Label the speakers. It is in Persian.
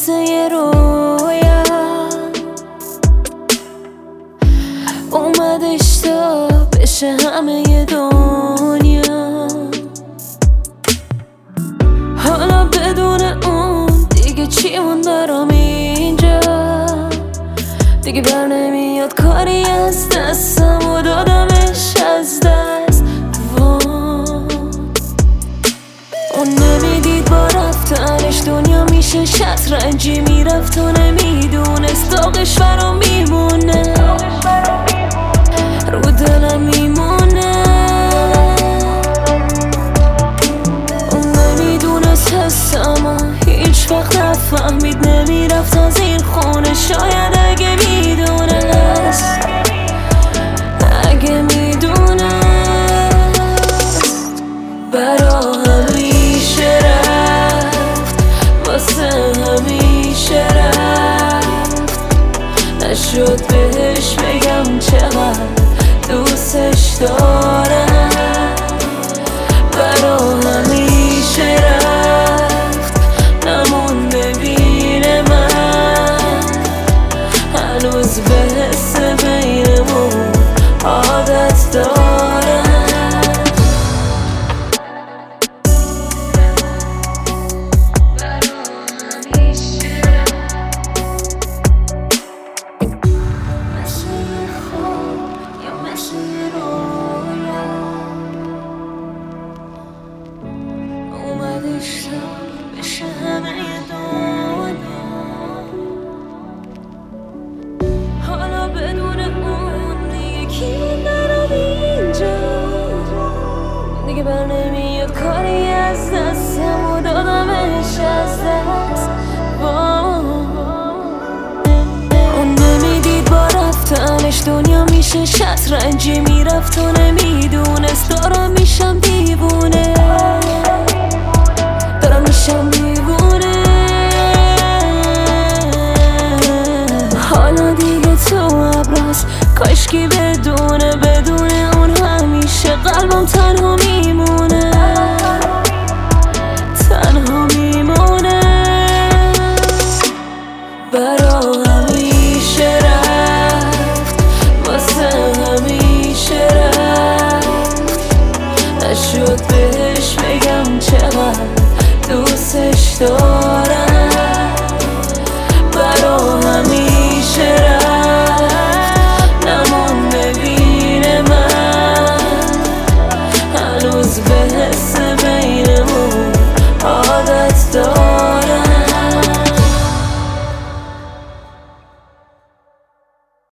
Speaker 1: مثل یه رویا اومدش تا بشه همه دنیا. حالا بدون اون دیگه چی مون برام اینجا، دیگه بر نمیاد کاری از دستم و دادمش از دست. اون نمیدید با رفتنش دنیا میشه شطرنجی، میرفت و نمیدونست داغش برام میمونه، رو دلم میمونه. اون نمیدونست حسمو هیچ وقت نفهمید، نمیرفت از این خونه شاید اگه میدونست، اگه میدونست برا همیشه رفت، واسه همیشه رفت. نشد بهش بگم چقدر دوستش دارم، برا همیشه رفت نمون ببینه من، هنوز به حس بینمون عادت دارم. بشه همه دنیا، حالا بدون اون دیگه کی برام اینجا، دیگه بر نمیاد کاری از دستم و دادمش از دست. اون نمیدید با رفتنش دنیا میشه شطرنجی، میرفت و نمیدونست دارم میشم دیوونه، دارم میشم دیوونه. حالا دیگه تو ابراز کاشکی بدون اون همیشه قلبم تنها